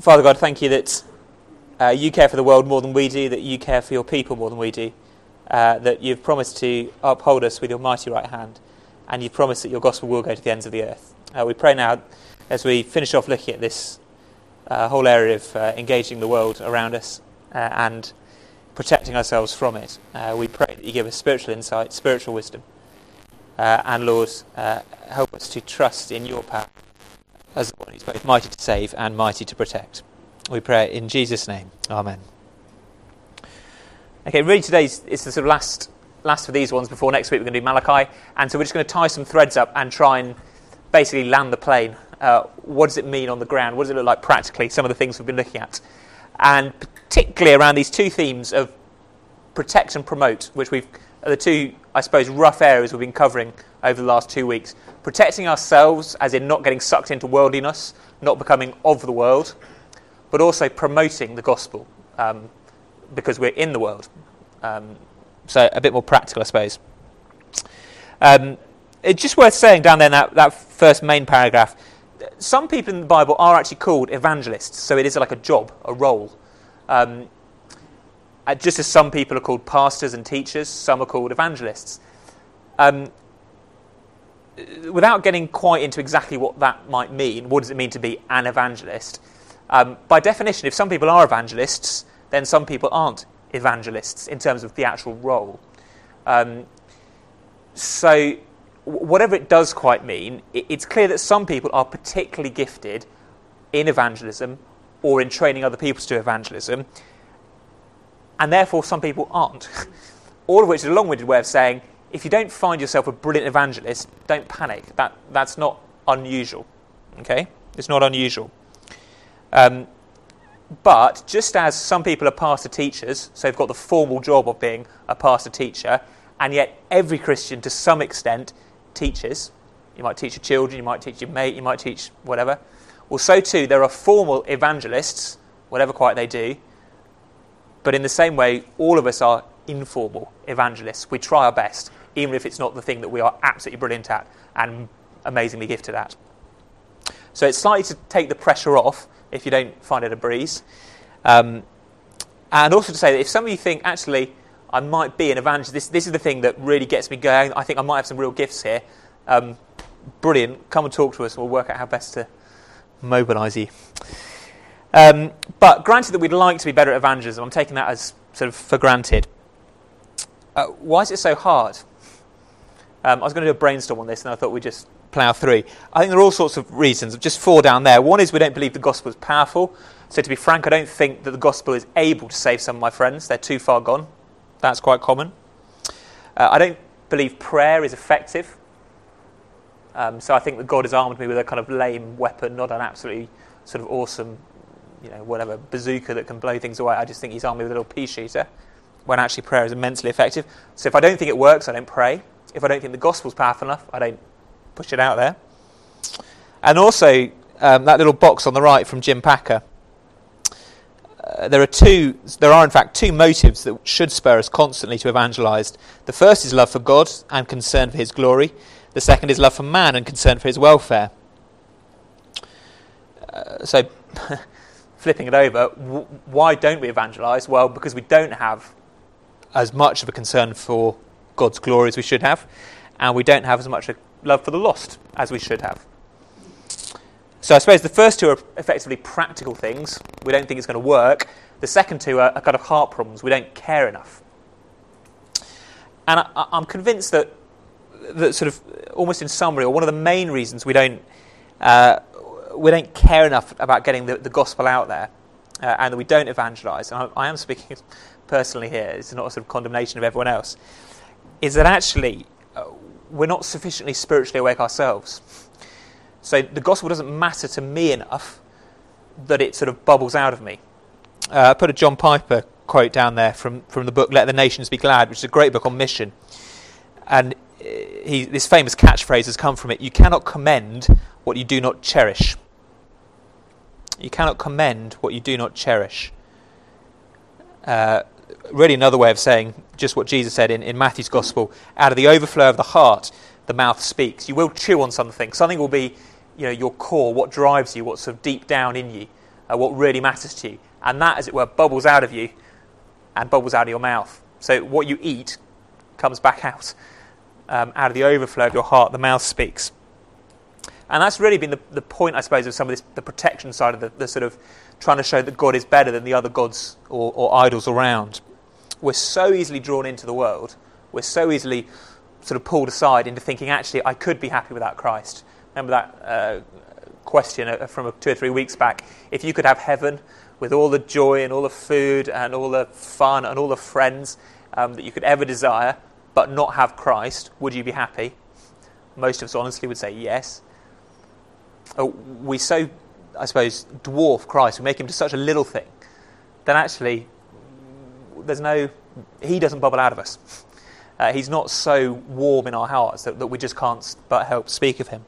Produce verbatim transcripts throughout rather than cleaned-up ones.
Father God, thank you that uh, you care for the world more than we do, that you care for your people more than we do, uh, that you've promised to uphold us with your mighty right hand, and you've promised that your gospel will go to the ends of the earth. Uh, we pray now, as we finish off looking at this uh, whole area of uh, engaging the world around us uh, and protecting ourselves from it, uh, we pray that you give us spiritual insight, spiritual wisdom, uh, and Lord, uh, help us to trust in your power as the one who's both mighty to save and mighty to protect. We pray in Jesus' name. Amen. Okay, really today's is the sort of last last for these ones before next week we're going to do Malachi, and so we're just going to tie some threads up and try and basically land the plane. Uh, what does it mean on the ground? What does it look like practically? Some of the things we've been looking at. And particularly around these two themes of protect and promote, which we've are the two, I suppose, rough areas we've been covering over the last two weeks. Protecting ourselves, as in not getting sucked into worldliness, not becoming of the world, but also promoting the gospel, um, because we're in the world. Um, so a bit more practical, I suppose. Um, it's just worth saying down there in that, that first main paragraph, some people in the Bible are actually called evangelists, so it is like a job, a role. Um, just as some people are called pastors and teachers, some are called evangelists. Um, without getting quite into exactly what that might mean, what does it mean to be an evangelist? Um, by definition, if some people are evangelists, then some people aren't evangelists in terms of the actual role. Um, so whatever it does quite mean, it, it's clear that some people are particularly gifted in evangelism or in training other people to do evangelism, and therefore some people aren't. All of which is a long-winded way of saying, if you don't find yourself a brilliant evangelist, don't panic. That That's not unusual. Okay? It's not unusual. Um, but just as some people are pastor teachers, so they've got the formal job of being a pastor teacher, and yet every Christian to some extent teaches. You might teach your children, you might teach your mate, you might teach whatever. Well, so too, there are formal evangelists, whatever quite they do, but in the same way, all of us are informal evangelists. We try our best, even if it's not the thing that we are absolutely brilliant at and amazingly gifted at. So it's slightly to take the pressure off if you don't find it a breeze. Um, and also to say that if some of you think, actually, I might be an evangelist, this, this is the thing that really gets me going, I think I might have some real gifts here, um, brilliant, come and talk to us and we'll work out how best to mobilise you. Um, but granted that we'd like to be better at evangelism, I'm taking that as sort of for granted. Uh, why is it so hard? Um, I was going to do a brainstorm on this and I thought we'd just plough through. I think there are all sorts of reasons, just four down there. One is we don't believe the gospel is powerful. So to be frank, I don't think that the gospel is able to save some of my friends. They're too far gone. That's quite common. Uh, I don't believe prayer is effective. Um, so I think that God has armed me with a kind of lame weapon, not an absolutely sort of awesome, you know, whatever, bazooka that can blow things away. I just think he's armed me with a little pea shooter, when actually prayer is immensely effective. So if I don't think it works, I don't pray. If I don't think the gospel's powerful enough, I don't push it out there. And also, um, that little box on the right from Jim Packer, uh, there are two, there are in fact two motives that should spur us constantly to evangelise. The first is love for God and concern for his glory. The second is love for man and concern for his welfare. Uh, so, flipping it over, w- why don't we evangelise? Well, because we don't have as much of a concern for God's glory as we should have, and we don't have as much a love for the lost as we should have. So I suppose the first two are effectively practical things. We don't think it's going to work. The second two are, are kind of heart problems. We don't care enough. And I, I'm convinced that, that sort of, almost in summary, or one of the main reasons we don't uh, we don't care enough about getting the, the gospel out there, uh, and that we don't evangelise, and I, I am speaking personally here, it's not a sort of condemnation of everyone else, is that actually uh, we're not sufficiently spiritually awake ourselves. So the gospel doesn't matter to me enough that it sort of bubbles out of me. Uh, I put a John Piper quote down there from, from the book Let the Nations Be Glad, which is a great book on mission. And he, this famous catchphrase has come from it: you cannot commend what you do not cherish. You cannot commend what you do not cherish. Uh, really another way of saying just what Jesus said in, in Matthew's Gospel: out of the overflow of the heart, the mouth speaks. You will chew on something. Something will be, you know, your core, what drives you, what's sort of deep down in you. uh, what really matters to you. And that, as it were, bubbles out of you and bubbles out of your mouth. So what you eat comes back out. Um, out of the overflow of your heart, the mouth speaks. And that's really been the, the point, I suppose, of some of this, the protection side of the, the sort of trying to show that God is better than the other gods or, or idols around. We're so easily drawn into the world. We're so easily sort of pulled aside into thinking, actually, I could be happy without Christ. Remember that uh, question from two or three weeks back? If you could have heaven with all the joy and all the food and all the fun and all the friends um, that you could ever desire, but not have Christ, would you be happy? Most of us honestly would say yes. Oh, we so, I suppose, dwarf Christ, we make him to such a little thing, then actually there's no, he doesn't bubble out of us. Uh, he's not so warm in our hearts that, that we just can't but help speak of him.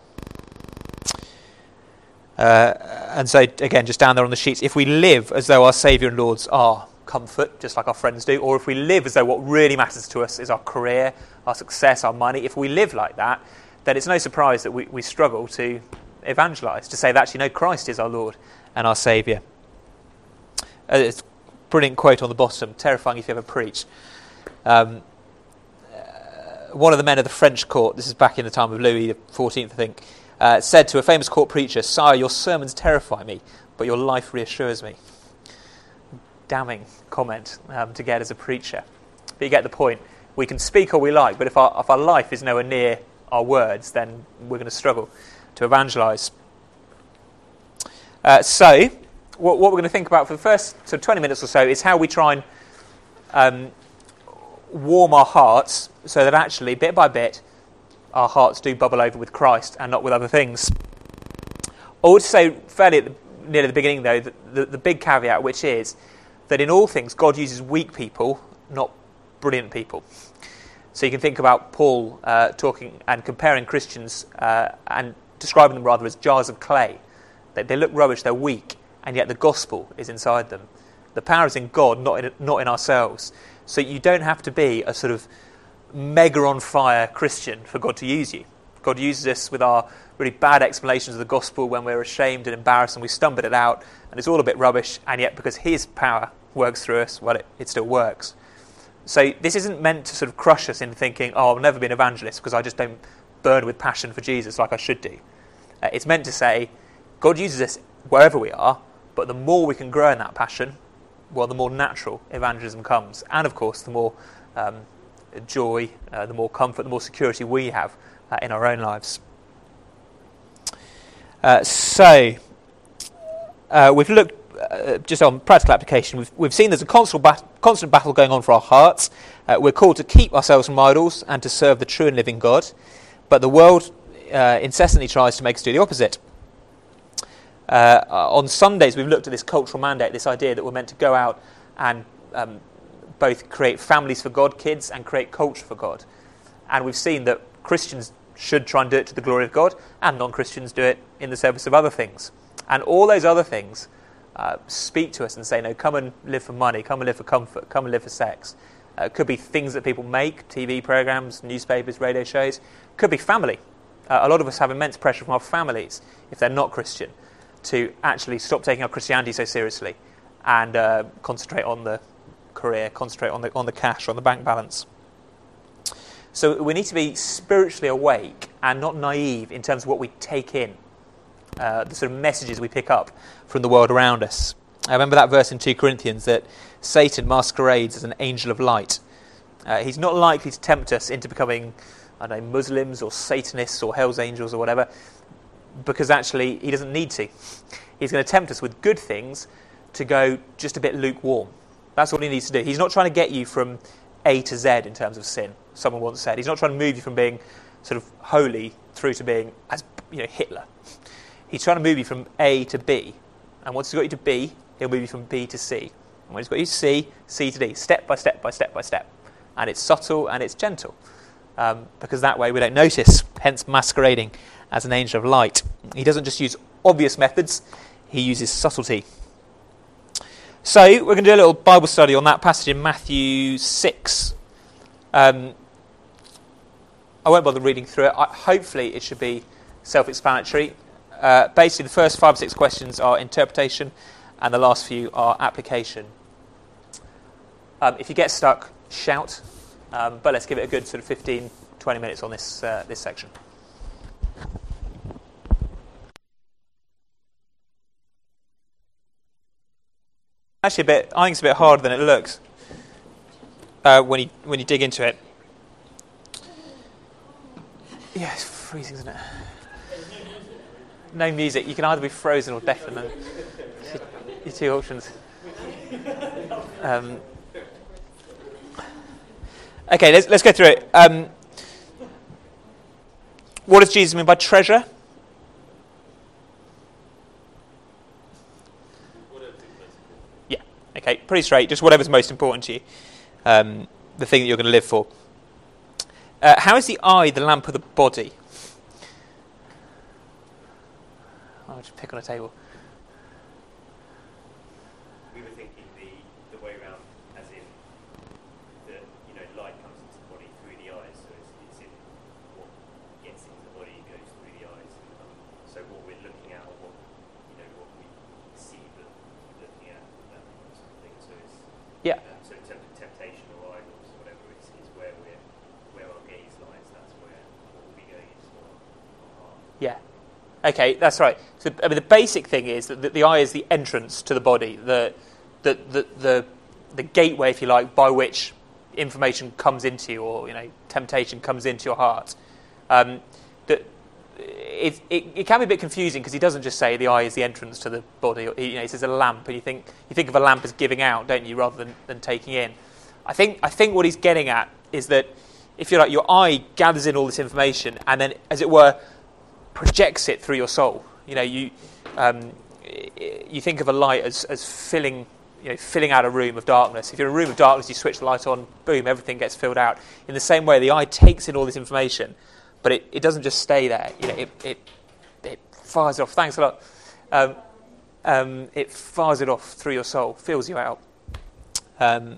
Uh, and so, again, just down there on the sheets, if we live as though our Saviour and Lord's are comfort, just like our friends do, or if we live as though what really matters to us is our career, our success, our money, if we live like that, then it's no surprise that we, we struggle to evangelise, to say that actually, no, Christ is our Lord and our Saviour. Uh, it's a brilliant quote on the bottom, terrifying if you ever preach. Um, uh, one of the men of the French court, this is back in the time of Louis the fourteenth, I think, uh, said to a famous court preacher, "Sire, your sermons terrify me, but your life reassures me." Damning comment um, to get as a preacher. But you get the point. We can speak all we like, but if our, if our life is nowhere near our words, then we're going to struggle to evangelise. Uh, so, what, what we're going to think about for the first sort of twenty minutes or so is how we try and um, warm our hearts so that actually, bit by bit, our hearts do bubble over with Christ and not with other things. I would say fairly at the, near the beginning, though, the, the, the big caveat, which is that in all things, God uses weak people, not brilliant people. So you can think about Paul uh, talking and comparing Christians uh, and describing them rather as jars of clay. They, they look rubbish, they're weak, and yet the gospel is inside them. The power is in God, not in, not in ourselves. So you don't have to be a sort of mega on fire Christian for God to use you. God uses us with our really bad explanations of the gospel when we're ashamed and embarrassed and we stumble it out and it's all a bit rubbish, and yet because his power works through us, well, it, it still works. So this isn't meant to sort of crush us into thinking, oh, I'll never be an evangelist because I just don't burn with passion for Jesus like I should do. Uh, it's meant to say, God uses us wherever we are, but the more we can grow in that passion, well, the more natural evangelism comes. And, of course, the more um, joy, uh, the more comfort, the more security we have uh, in our own lives. Uh, so, uh, we've looked uh, just on practical application. We've, we've seen there's a constant, bat- constant battle going on for our hearts. Uh, we're called to keep ourselves from idols and to serve the true and living God. But the world uh, incessantly tries to make us do the opposite. Uh, on Sundays, we've looked at this cultural mandate, this idea that we're meant to go out and um, both create families for God, kids, and create culture for God. And we've seen that Christians should try and do it to the glory of God, and non-Christians do it in the service of other things. And all those other things uh, speak to us and say, no, come and live for money, come and live for comfort, come and live for sex. Uh, it could be things that people make, T V programs, newspapers, radio shows. It could be family. Uh, a lot of us have immense pressure from our families, if they're not Christian, to actually stop taking our Christianity so seriously and uh, concentrate on the career, concentrate on the on the cash, on the bank balance. So we need to be spiritually awake and not naive in terms of what we take in, uh, the sort of messages we pick up from the world around us. I remember that verse in two Corinthians that Satan masquerades as an angel of light. Uh, he's not likely to tempt us into becoming, I don't know, Muslims or Satanists or Hell's Angels or whatever, because actually he doesn't need to. He's going to tempt us with good things to go just a bit lukewarm. That's what he needs to do. He's not trying to get you from A to Z in terms of sin, someone once said. He's not trying to move you from being sort of holy through to being, as you know, Hitler. He's trying to move you from A to B. And once he's got you to B, he'll move you from B to C. And when he's got you to C, C to D, step by step by step by step. And it's subtle and it's gentle. Um, because that way we don't notice, hence masquerading as an angel of light. He doesn't just use obvious methods, he uses subtlety. So we're going to do a little Bible study on that passage in Matthew six. Um, I won't bother reading through it. I, hopefully it should be self-explanatory. uh, basically the first five or six questions are interpretation, and the last few are application. Um, if you get stuck, shout, um, but let's give it a good sort of fifteen, twenty minutes on this uh, this section. Actually, a bit. I think it's a bit harder than it looks uh, when you when you dig into it. Yeah, it's freezing, isn't it? No music. You can either be frozen or deafened. Your two options. Um, okay, let's let's go through it. Um, what does Jesus mean by treasure? Yeah. Okay, pretty straight. Just whatever's most important to you. Um, the thing that you're going to live for. Uh, how is the eye the lamp of the body? I'll just pick on a table. We were thinking the, the way around, as in the you know light comes into the body through the eyes, so it's, it's in what gets into the body goes through the eyes. Um, so what we're looking at, or what you know, what we see that we're looking at, that sort of thing. So it's Yeah. Um, so in terms of temptation or idols or whatever, it's, it's where we're where our gaze lies. That's where what will be going into our, our heart. Yeah. Okay, that's right. So, I mean, the basic thing is that the, the eye is the entrance to the body, the, the the the the gateway, if you like, by which information comes into you, or you know, temptation comes into your heart. Um, that it, it it can be a bit confusing because he doesn't just say the eye is the entrance to the body. Or, you know, he says a lamp, and you think you think of a lamp as giving out, don't you, rather than, than taking in. I think I think what he's getting at is that if you like, your eye gathers in all this information, and then, as it were, projects it through your soul. You know, you um, you think of a light as, as filling, you know, filling out a room of darkness. If you're in a room of darkness, you switch the light on, boom, everything gets filled out. In the same way, the eye takes in all this information, but it, it doesn't just stay there. You know, it it, it fires it off. Thanks a lot. Um, um, it fires it off through your soul, fills you out. Um,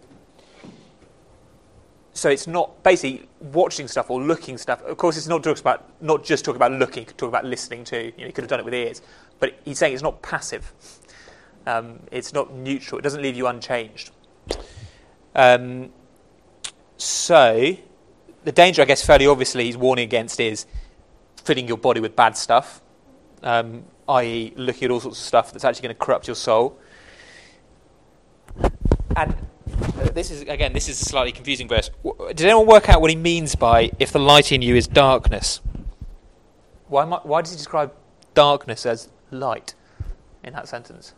So it's not basically watching stuff or looking stuff. Of course, it's not talks about not just talking about looking, talking about listening too. You know, he could have done it with ears, but he's saying it's not passive. Um, it's not neutral. It doesn't leave you unchanged. Um, so the danger, I guess, fairly obviously, he's warning against is filling your body with bad stuff, um, that is, looking at all sorts of stuff that's actually going to corrupt your soul. And Uh, this is again. This is a slightly confusing verse. W- Did anyone work out what he means by "if the light in you is darkness"? Why? Am I, why does he describe darkness as light in that sentence?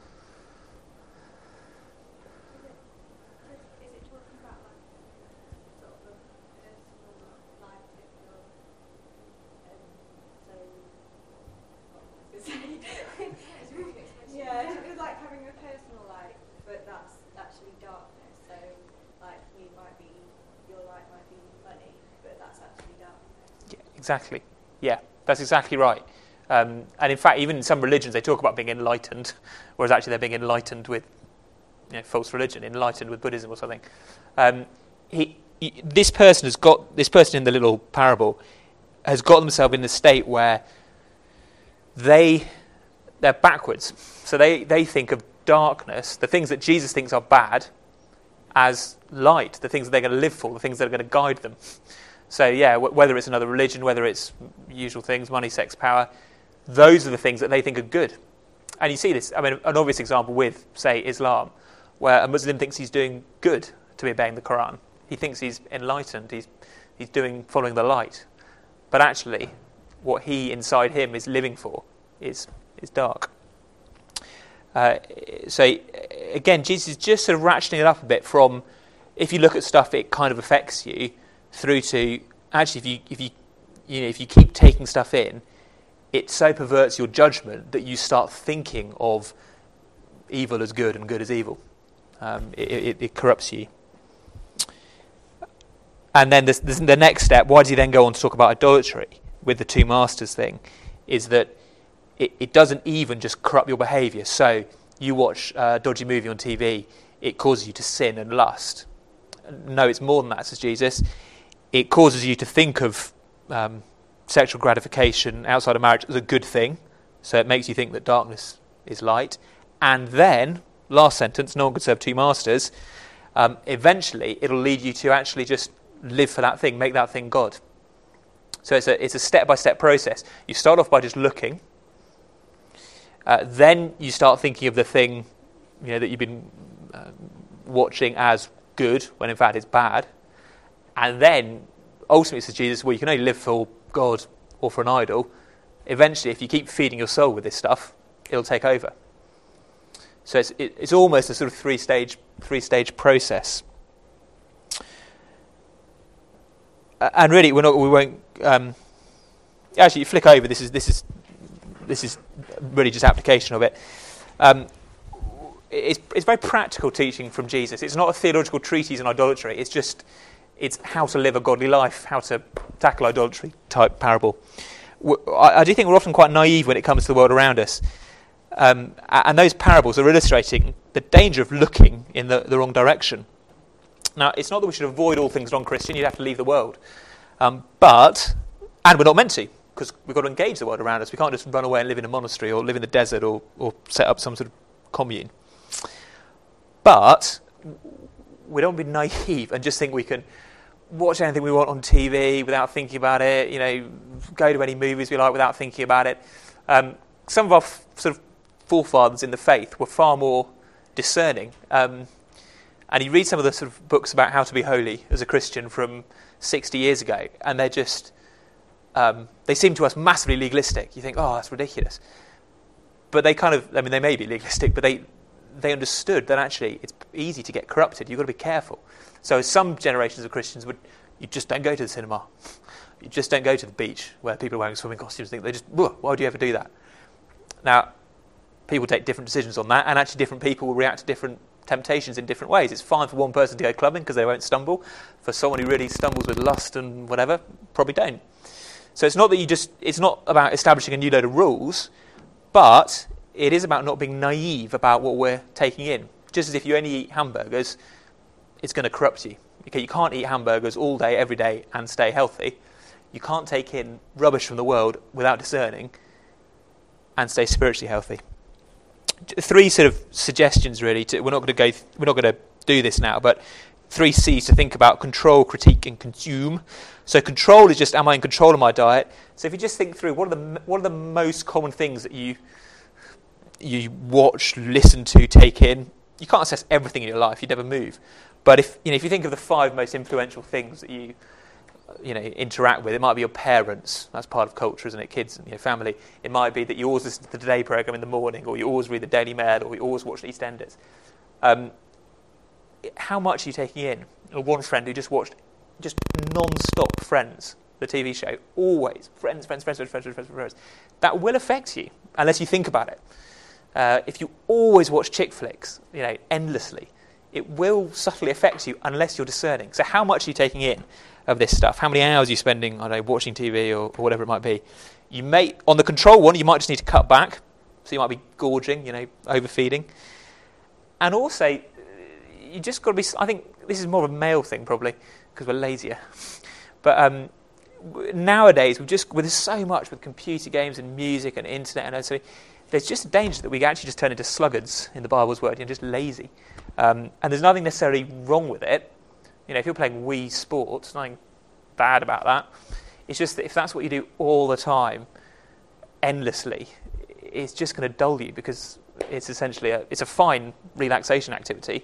Is it talking about like sort of a personal life that you're um, so what was I going to say? Yeah, it's like having a personal life, but that's actually darkness. So like you might be, your light might be money, but that's actually darkness. Yeah, exactly. Yeah, that's exactly right. Um, and in fact, even in some religions, they talk about being enlightened, whereas actually they're being enlightened with, you know, false religion, enlightened with Buddhism or something. Um, he, he, this person has got this person in the little parable has got themselves in the state where they they're backwards. So they they think of darkness, the things that Jesus thinks are bad, as light, the things that they're going to live for, the things that are going to guide them. So yeah, w- whether it's another religion, whether it's usual things, money, sex, power, those are the things that they think are good. And you see this, I mean, an obvious example with, say, Islam, where a Muslim thinks he's doing good to be obeying the Quran. He thinks he's enlightened, he's he's doing, following the light. But actually, what he, inside him, is living for is is dark. Uh, so, again, Jesus is just sort of ratcheting it up a bit from, if you look at stuff, it kind of affects you, through to, actually, if you if you you know if you keep taking stuff in, it so perverts your judgment that you start thinking of evil as good and good as evil. Um, it, it, it corrupts you. And then this, this, the next step, why does he then go on to talk about idolatry with the two masters thing, is that it, it doesn't even just corrupt your behaviour. So you watch a dodgy movie on T V, it causes you to sin and lust. No, it's more than that, says Jesus. It causes you to think of um, sexual gratification outside of marriage as a good thing, so it makes you think that darkness is light. And then, last sentence, no one could serve two masters. Um, eventually, it'll lead you to actually just live for that thing, make that thing God. So it's a it's a step-by-step process. You start off by just looking. Uh, then you start thinking of the thing, you know, that you've been uh, watching as good, when in fact it's bad. And then, ultimately, says Jesus, well, you can only live for God or for an idol. Eventually, if you keep feeding your soul with this stuff, it'll take over. So it's it, it's almost a sort of three-stage three-stage process. Uh, and really, we're not. We won't. Um, actually, you flick over. This is this is this is really just application of it. Um, it's it's very practical teaching from Jesus. It's not a theological treatise on idolatry. It's just it's how to live a godly life, how to tackle idolatry type parable. I, I do think we're often quite naive when it comes to the world around us. Um, and those parables are illustrating the danger of looking in the, the wrong direction. Now, it's not that we should avoid all things non-Christian. You'd have to leave the world. Um, but, and we're not meant to, because we've got to engage the world around us. We can't just run away and live in a monastery or live in the desert or, or set up some sort of commune. But we don't want to be naive and just think we can watch anything we want on T V without thinking about it, you know, go to any movies we like without thinking about it. Um, some of our f- sort of forefathers in the faith were far more discerning. Um, and you read some of the sort of books about how to be holy as a Christian from sixty years ago, and they're just, um, they seem to us massively legalistic. You think, oh, that's ridiculous. But they kind of, I mean, they may be legalistic, but they they understood that actually it's easy to get corrupted. You've got to be careful. So some generations of Christians would, you just don't go to the cinema. You just don't go to the beach where people are wearing swimming costumes. Think they just, why would you ever do that? Now, people take different decisions on that, and actually different people will react to different temptations in different ways. It's fine for one person to go clubbing because they won't stumble. For someone who really stumbles with lust and whatever, probably don't. So it's not that you just, it's not about establishing a new load of rules, but it is about not being naive about what we're taking in. Just as if you only eat hamburgers, it's going to corrupt you. Okay, you can't eat hamburgers all day, every day, and stay healthy. You can't take in rubbish from the world without discerning and stay spiritually healthy. Three sort of suggestions, really. To, we're not going to go. Th- we're not going to do this now, but three C's to think about: control, critique, and consume. So, control is just: am I in control of my diet? So, if you just think through, what are the what are the most common things that you you watch, listen to, take in? You can't assess everything in your life. You'd never move. But if you know, if you think of the five most influential things that you you know interact with, it might be your parents. That's part of culture, isn't it? Kids and you know, family. It might be that you always listen to the Today programme in the morning, or you always read the Daily Mail, or you always watch EastEnders. Um, how much are you taking in? Or one friend who just watched just non-stop Friends, the T V show, always friends, friends, friends, friends, friends, friends, friends, friends. That will affect you unless you think about it. Uh, if you always watch chick flicks, you know, endlessly, it will subtly affect you unless you're discerning. So how much are you taking in of this stuff? How many hours are you spending, I don't know, watching T V or, or whatever it might be? You may, on the control one, you might just need to cut back. So you might be gorging, you know, overfeeding. And also, you just got to be, I think this is more of a male thing probably, because we're lazier. But um, nowadays, we've just, with so much with computer games and music and internet and so there's just a danger that we actually just turn into sluggards, in the Bible's word, you're just lazy. Um, and there's nothing necessarily wrong with it. You know, if you're playing Wii Sports, nothing bad about that. It's just that if that's what you do all the time, endlessly, it's just going to dull you because it's essentially a, it's a fine relaxation activity.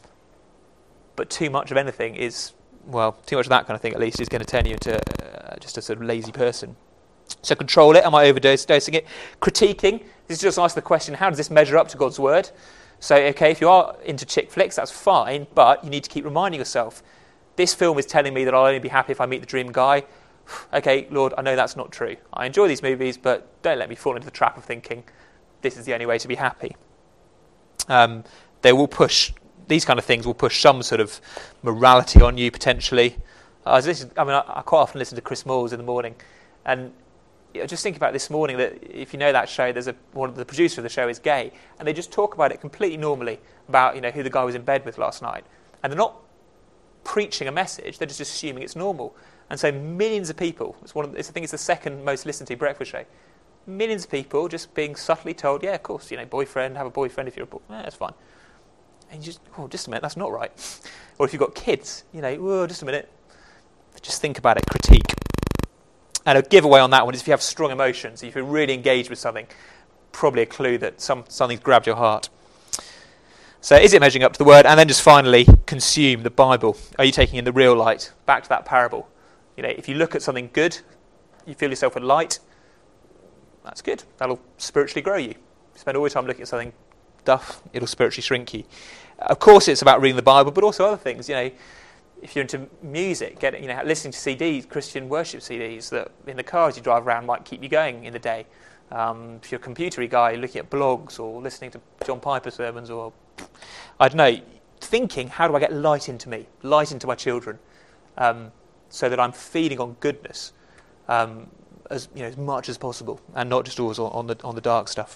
But too much of anything is, well, too much of that kind of thing at least is going to turn you into uh, just a sort of lazy person. So control it. Am I overdosing it? Critiquing. This is just ask the question, how does this measure up to God's word? So, okay, if you are into chick flicks, that's fine, but you need to keep reminding yourself, this film is telling me that I'll only be happy if I meet the dream guy. Okay, Lord, I know that's not true. I enjoy these movies, but don't let me fall into the trap of thinking this is the only way to be happy. Um, they will push, these kind of things will push some sort of morality on you, potentially. I was listening, I mean, I, I quite often listen to Chris Moores in the morning, and just think about this morning that if you know that show, there's a one of the producer of the show is gay, and they just talk about it completely normally about you know who the guy was in bed with last night, and they're not preaching a message, they're just assuming it's normal. And so millions of people, it's one of, it's, I think it's the second most listened to breakfast show, millions of people just being subtly told, yeah, of course, you know, boyfriend, have a boyfriend if you're a boy, yeah, that's fine. And you just, oh, just a minute, that's not right. Or if you've got kids, you know, oh, just a minute, just think about it, critique. And a giveaway on that one is if you have strong emotions, if you're really engaged with something, probably a clue that some something's grabbed your heart. So is it measuring up to the word? And then just finally, consume the Bible. Are you taking in the real light? Back to that parable. You know, if you look at something good, you feel yourself with light, that's good. That'll spiritually grow you. If you spend all your time looking at something duff, it'll spiritually shrink you. Of course, it's about reading the Bible, but also other things. You know, if you're into music, get you know, listening to C Ds, Christian worship C Ds that in the car as you drive around might keep you going in the day. Um, if you're a computery guy, looking at blogs or listening to John Piper sermons, or I don't know, thinking, how do I get light into me, light into my children, um, so that I'm feeding on goodness um, as you know as much as possible, and not just always on, on the on the dark stuff.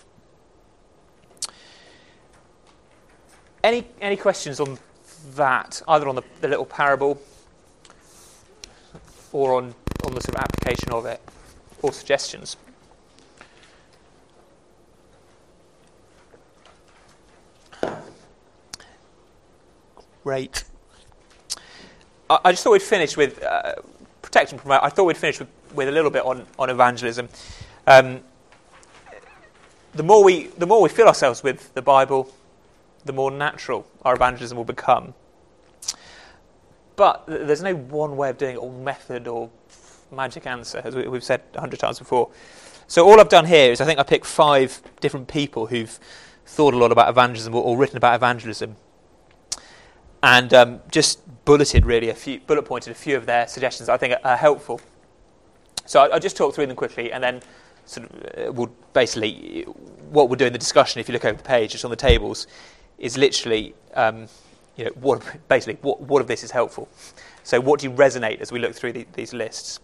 Any any questions on that, either on the, the little parable or on, on the sort of application of it, or suggestions? Great. I, I just thought we'd finish with uh, protect and promote. I thought we'd finish with, with a little bit on, on evangelism. Um, the more we the more we fill ourselves with the Bible, the more natural our evangelism will become. But th- there's no one way of doing it, or method, or magic answer, as we, we've said a hundred times before. So all I've done here is I think I picked five different people who've thought a lot about evangelism, or, or written about evangelism, and um, just bulleted really a few, bullet pointed a few of their suggestions that I think are, are helpful. So I, I'll just talk through them quickly, and then sort of uh, we'll basically what we'll do in the discussion, if you look over the page, just on the tables, is literally, um, you know, what basically what what of this is helpful. So what do you resonate as we look through the, these lists?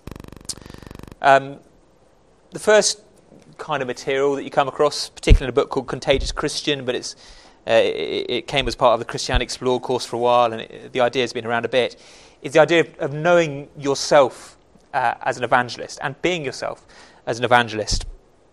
Um, the first kind of material that you come across, particularly in a book called Contagious Christian, but it's uh, it, it came as part of the Christianity Explored course for a while, and it, the idea has been around a bit, is the idea of, of knowing yourself uh, as an evangelist and being yourself as an evangelist.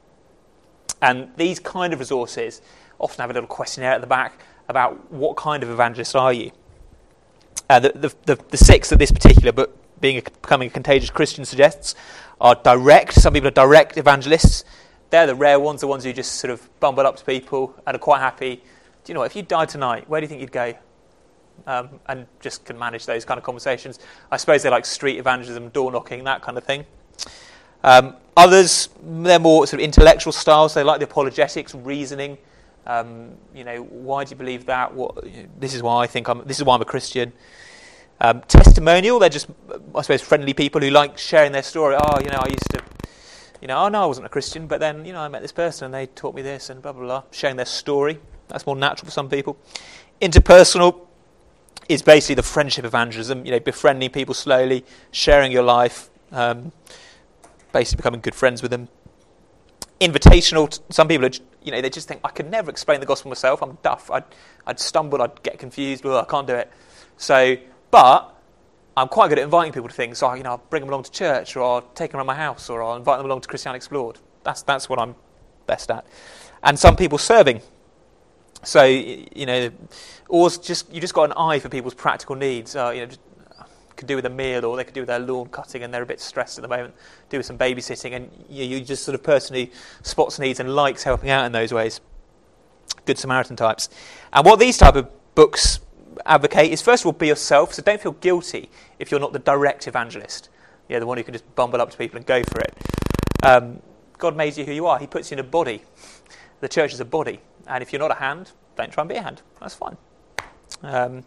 And these kind of resources often have a little questionnaire at the back about what kind of evangelist are you. Uh, the, the, the, the six that this particular book, being a, becoming a Contagious Christian, suggests are direct. Some people are direct evangelists. They're the rare ones, the ones who just sort of bumble up to people and are quite happy. Do you know what, if you died tonight, where do you think you'd go? Um, and just can manage those kind of conversations. I suppose they're like street evangelism, door knocking, that kind of thing. Um, others, they're more sort of intellectual styles. They like the apologetics, reasoning. Um, you know, why do you believe that? What, you know, this is why I think I'm. This is why I'm a Christian. Um, testimonial. They're just, I suppose, friendly people who like sharing their story. Oh, you know, I used to, you know, oh no, I wasn't a Christian, but then you know, I met this person and they taught me this and blah blah blah. Sharing their story. That's more natural for some people. Interpersonal is basically the friendship evangelism. You know, befriending people slowly, sharing your life, um, basically becoming good friends with them. Invitational. Some people are, you know, they just think, I could never explain the gospel myself. I'm duff. I'd, I'd stumble. I'd get confused. Well, I can't do it. So, but I'm quite good at inviting people to things. So, you know, I'll bring them along to church, or I'll take them around my house, or I'll invite them along to Christianity Explored. That's that's what I'm best at. And some people serving. So, you know, or just you just got an eye for people's practical needs. Uh, you know, just, could do with a meal, or they could do with their lawn cutting, and they're a bit stressed at the moment. Do with some babysitting, and you, you're just sort of person who spots needs and likes helping out in those ways. Good Samaritan types. And what these type of books advocate is, first of all, be yourself. So don't feel guilty if you're not the direct evangelist. You know, the one who can just bumble up to people and go for it. Um, God made you who you are. He puts you in a body. The church is a body. And if you're not a hand, don't try and be a hand. That's fine. Um,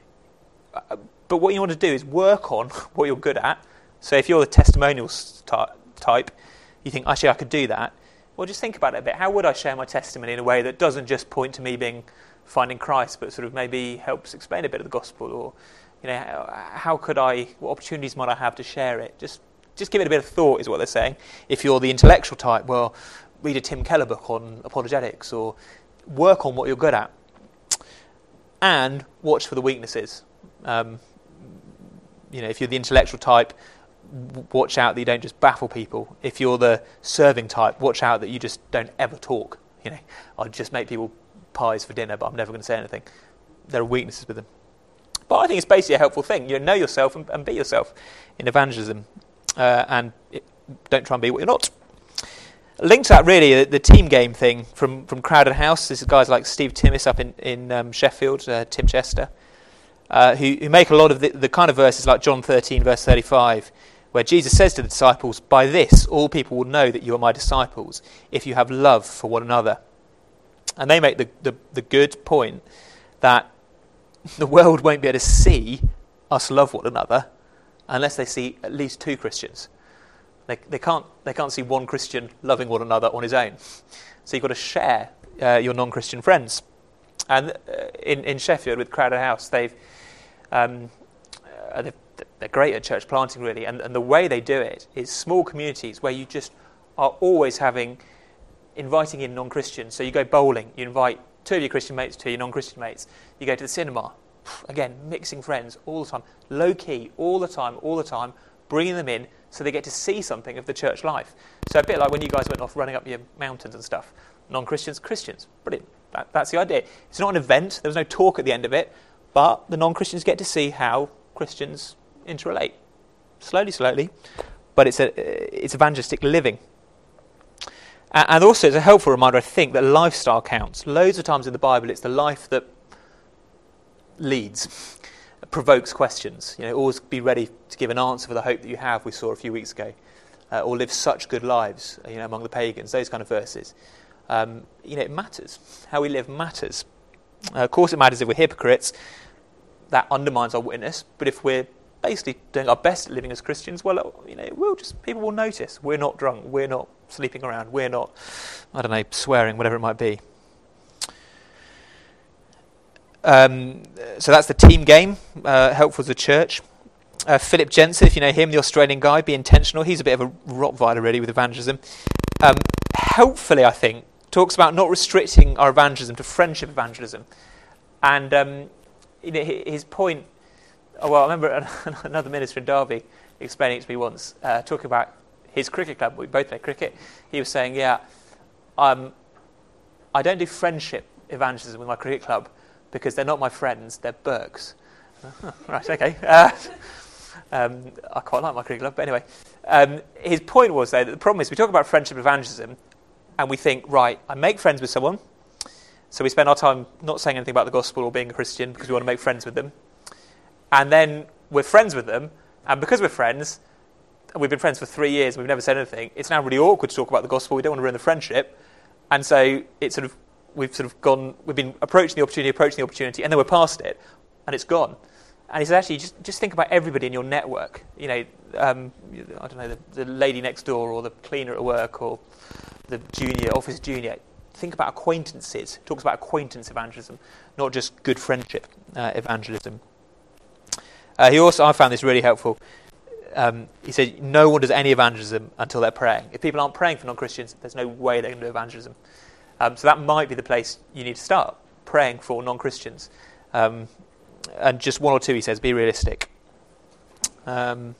but what you want to do is work on what you're good at. So if you're the testimonials type, you think, actually, I could do that. Well, just think about it a bit. How would I share my testimony in a way that doesn't just point to me being finding Christ, but sort of maybe helps explain a bit of the gospel? Or, you know, how, how could I, what opportunities might I have to share it? Just just give it a bit of thought is what they're saying. If you're the intellectual type, well, read a Tim Keller book on apologetics, or work on what you're good at. And watch for the weaknesses. Um, You know, if you're the intellectual type, w- watch out that you don't just baffle people. If you're the serving type, watch out that you just don't ever talk. You know, I'll just make people pies for dinner, but I'm never going to say anything. There are weaknesses with them. But I think it's basically a helpful thing. You know, know yourself and, and be yourself in evangelism. Uh, and it, don't try and be what you're not. Linked to that, really, the, the team game thing from, from Crowded House. This is guys like Steve Timmis up in, in um, Sheffield, uh, Tim Chester, uh, who, who make a lot of the, the kind of verses like John thirteen, verse thirty-five, where Jesus says to the disciples, "By this all people will know that you are my disciples, if you have love for one another." And they make the, the, the good point that the world won't be able to see us love one another unless they see at least two Christians. They they can't they can't see one Christian loving one another on his own. So you've got to share uh, your non-Christian friends. And uh, in in Sheffield with Crowded House, they've um, uh, they've, they're great at church planting, really. And and the way they do it is small communities where you just are always having inviting in non-Christians. So you go bowling, you invite two of your Christian mates, two of your non-Christian mates. You go to the cinema, again, mixing friends all the time, low-key, all the time, all the time, bringing them in so they get to see something of the church life. So a bit like when you guys went off running up your mountains and stuff. Non-Christians, Christians. Brilliant. That, that's the idea. It's not an event. There was no talk at the end of it, but the non-Christians get to see how Christians interrelate. Slowly, slowly, but it's a it's evangelistic living. And also, it's a helpful reminder, I think, that lifestyle counts. Loads of times in the Bible, it's the life that leads, provokes questions. You know, always be ready to give an answer for the hope that you have, we saw a few weeks ago. Uh, or live such good lives, you know, among the pagans, those kind of verses. Um, you know, it matters. How we live matters. Uh, of course, it matters if we're hypocrites. That undermines our witness. But if we're basically doing our best at living as Christians, well, you know, we'll just people will notice. We're not drunk. We're not sleeping around. We're not, I don't know, swearing, whatever it might be. Um, so that's the team game, uh, helpful as a church. Uh, Philip Jensen, if you know him, the Australian guy, be intentional. He's a bit of a Rottweiler, really, with evangelism. Um, helpfully, I think, talks about not restricting our evangelism to friendship evangelism. And um, you know, his point, oh, well, I remember another minister in Derby explaining it to me once, uh, talking about his cricket club. We both play cricket. He was saying, yeah, um, I don't do friendship evangelism with my cricket club because they're not my friends, they're Burke's. Oh, right, okay. Uh, um, I quite like my cricket club, but anyway. Um, his point was, though, that the problem is we talk about friendship evangelism and we think, right, I make friends with someone, so we spend our time not saying anything about the gospel or being a Christian because we want to make friends with them. And then we're friends with them, and because we're friends, and we've been friends for three years and we've never said anything, it's now really awkward to talk about the gospel. We don't want to ruin the friendship. And so it's sort of we've sort of gone, we've been approaching the opportunity, approaching the opportunity, and then we're past it, and it's gone. And he said, actually, just just think about everybody in your network. You know, um, I don't know, the, the lady next door, or the cleaner at work, or the junior, office junior. Think about acquaintances. He talks about acquaintance evangelism, not just good friendship uh, evangelism. Uh, he also, I found this really helpful. Um, he said, no one does any evangelism until they're praying. If people aren't praying for non-Christians, there's no way they're going to do evangelism. Um, so that might be the place you need to start, praying for non-Christians. Um, and just one or two, he says, be realistic. Um,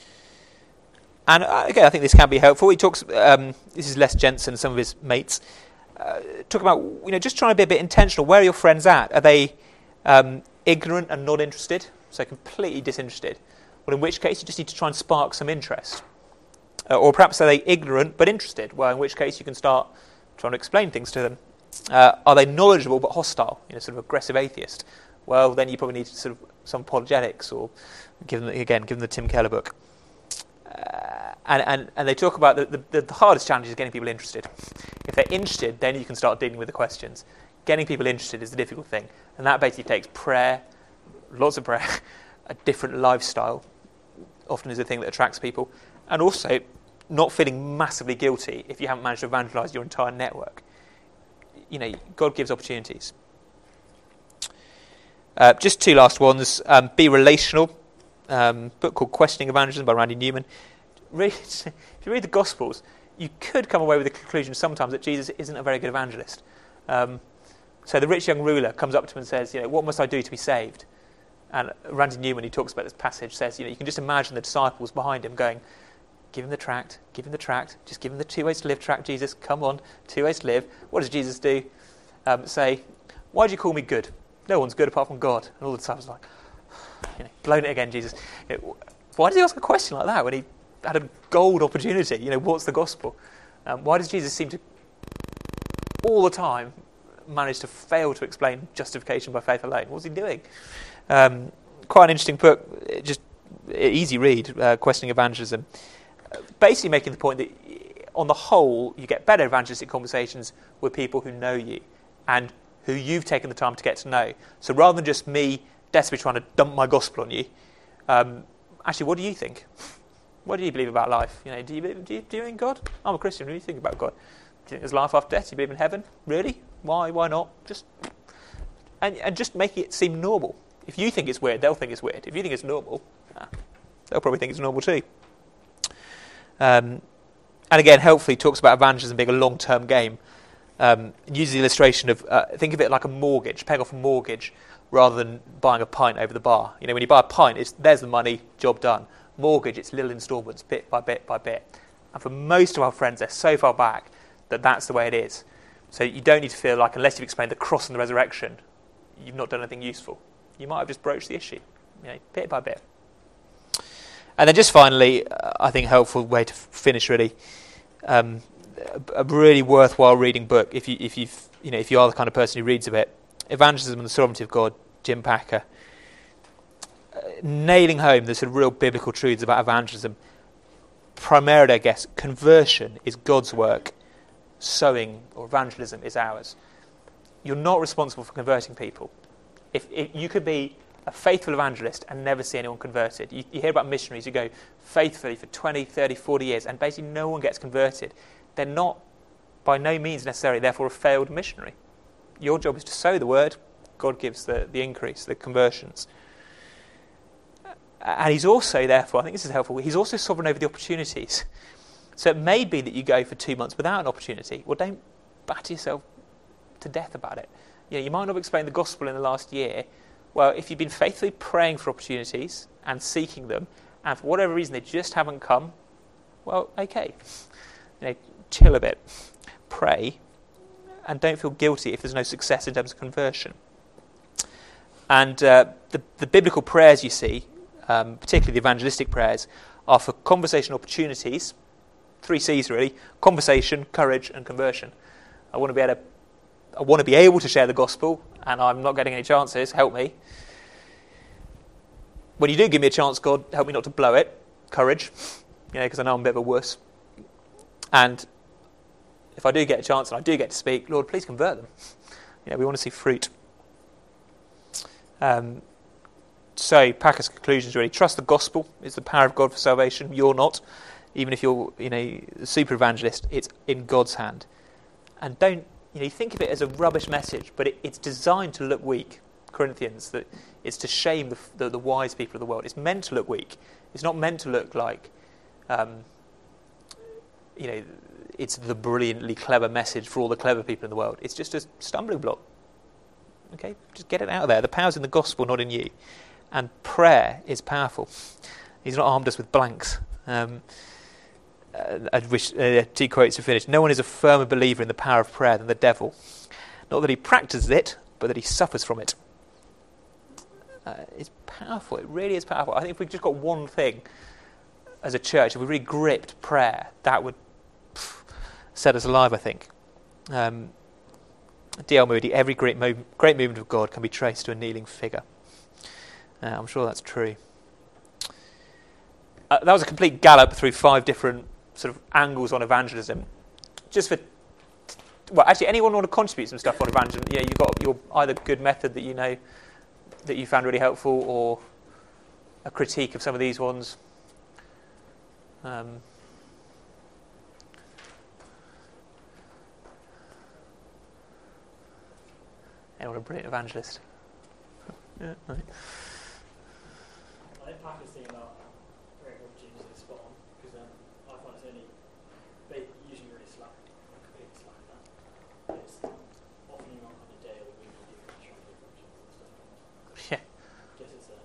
and uh, again, I think this can be helpful. He talks, um, this is Les Jensen, some of his mates, uh, talk about, you know, just trying to be a bit intentional. Where are your friends at? Are they um, ignorant and not interested? So completely disinterested? Well, in which case you just need to try and spark some interest. Uh, or perhaps are they ignorant but interested? Well, in which case you can start trying to explain things to them. Uh, are they knowledgeable but hostile? You know, sort of aggressive atheist. Well, then you probably need sort of some apologetics, or give them again, give them the Tim Keller book. Uh, and, and and they talk about the, the the hardest challenge is getting people interested. If they're interested, then you can start dealing with the questions. Getting people interested is the difficult thing, and that basically takes prayer, lots of prayer, a different lifestyle. Often is the thing that attracts people, and also not feeling massively guilty if you haven't managed to evangelise your entire network. You know, God gives opportunities. Uh, just two last ones. Um, Be Relational, um, book called Questioning Evangelism by Randy Newman. Read, if you read the Gospels, you could come away with the conclusion sometimes that Jesus isn't a very good evangelist. Um, so the rich young ruler comes up to him and says, you know, what must I do to be saved? And Randy Newman, who talks about this passage, says, you know, you can just imagine the disciples behind him going, give him the tract, give him the tract, just give him the two ways to live tract, Jesus, come on, two ways to live. What does Jesus do? Um, say, why do you call me good? No one's good apart from God. And all the disciples are like, you know, blown it again, Jesus. You know, why does he ask a question like that when he had a gold opportunity? You know, what's the gospel? Um, why does Jesus seem to, all the time, manage to fail to explain justification by faith alone? What's he doing? Um, quite an interesting book, just easy read, uh, Questioning Evangelism. Uh, basically making the point that, on the whole, you get better evangelistic conversations with people who know you and who you've taken the time to get to know. So rather than just me desperately trying to dump my gospel on you, um, actually, what do you think? What do you believe about life? You know, do you believe, do you, do you believe in God? I'm a Christian. What do you think about God? Do you think there's life after death? Do you believe in heaven? Really? Why? Why not? Just and and just make it seem normal. If you think it's weird, they'll think it's weird. If you think it's normal, ah, they'll probably think it's normal too. Um, and again, helpfully talks about evangelism being a long-term game. Um, uses the illustration of uh, think of it like a mortgage, paying off a mortgage rather than buying a pint over the bar. You know, when you buy a pint, it's there's the money, job done. Mortgage, it's little instalments, bit by bit by bit. And for most of our friends, they're so far back that that's the way it is. So you don't need to feel like, unless you've explained the cross and the resurrection, you've not done anything useful. You might have just broached the issue, you know, bit by bit. And then just finally, uh, I think helpful way to f- finish really, um, a, a really worthwhile reading book if you if you you know if you are the kind of person who reads a bit. Evangelism and the Sovereignty of God, Jim Packer. Uh, nailing home the sort of real biblical truths about evangelism. Primarily, I guess, conversion is God's work. Sowing or evangelism is ours. You're not responsible for converting people. If, if you could be a faithful evangelist and never see anyone converted. You, you hear about missionaries who go faithfully for twenty, thirty, forty years and basically no one gets converted. They're not, by no means necessarily, therefore a failed missionary. Your job is to sow the word. God gives the, the increase, the conversions. And he's also, therefore, I think this is helpful, he's also sovereign over the opportunities. So it may be that you go for two months without an opportunity. Well, don't batter yourself to death about it. You know, you might not have explained the gospel in the last year. Well, if you've been faithfully praying for opportunities and seeking them, and for whatever reason they just haven't come, well, okay. You know, chill a bit, pray, and don't feel guilty if there's no success in terms of conversion. And uh, the, the biblical prayers you see, um, particularly the evangelistic prayers, are for conversation opportunities. Three C's really: conversation, courage, and conversion. I want to be able to, I want to be able to share the gospel, and I'm not getting any chances. Help me. When you do give me a chance, God, help me not to blow it. Courage, you know, because I know I'm a bit of a wuss. And if I do get a chance and I do get to speak, Lord, please convert them. You know, we want to see fruit. Um, so Packer's conclusion is really: trust the gospel is the power of God for salvation. You're not. Even if you're, you know, a super evangelist, it's in God's hand. And don't, you know, think of it as a rubbish message, but it, it's designed to look weak. Corinthians, that it's to shame the, the, the wise people of the world. It's meant to look weak. It's not meant to look like, um, you know, it's the brilliantly clever message for all the clever people in the world. It's just a stumbling block. Okay, just get it out of there. The power's in the gospel, not in you. And prayer is powerful. He's not armed us with blanks. Um, Uh, I wish uh, two quotes to finish. No one is a firmer believer in the power of prayer than the devil. Not that he practices it, but that he suffers from it. Uh, it's powerful. It really is powerful. I think if we've just got one thing as a church, if we really gripped prayer, that would pff, set us alive, I think. Um, D L Moody: every great, mo- great movement of God can be traced to a kneeling figure. Uh, I'm sure that's true. Uh, that was a complete gallop through five different sort of angles on evangelism. Just for, well, actually, anyone want to contribute some stuff on evangelism? Yeah, you've got your either good method that you know that you found really helpful, or a critique of some of these ones. Um, anyone a brilliant evangelist? Yeah, right. I think Packer's thing about great opportunities is spot on, because um, I find it's only they usually really slack, completely slack that. It's often you might have a day or a week you do try and do functions and stuff. Yeah. I guess it's a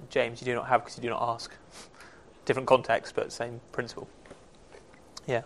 James, you do not have because you do not ask. Different context, but same principle. Yeah.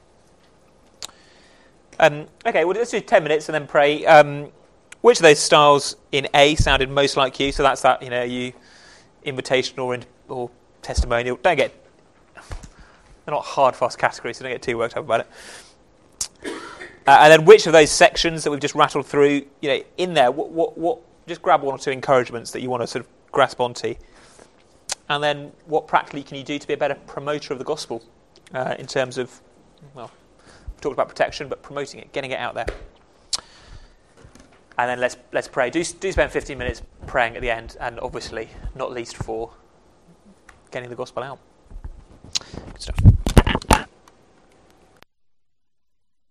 Um, okay, well, let's do ten minutes and then pray. Um, which of those styles in A sounded most like you? So that's that, you know, you invitational or, in, or testimonial. Don't get, they're not hard, fast categories, so don't get too worked up about it. Uh, and then which of those sections that we've just rattled through, you know, in there, what, what, what, just grab one or two encouragements that you want to sort of grasp onto. And then what practically can you do to be a better promoter of the gospel uh, in terms of, well, we've talked about protection, but promoting it, getting it out there. And then let's let's pray. Do do spend fifteen minutes praying at the end, and obviously, not least for getting the gospel out.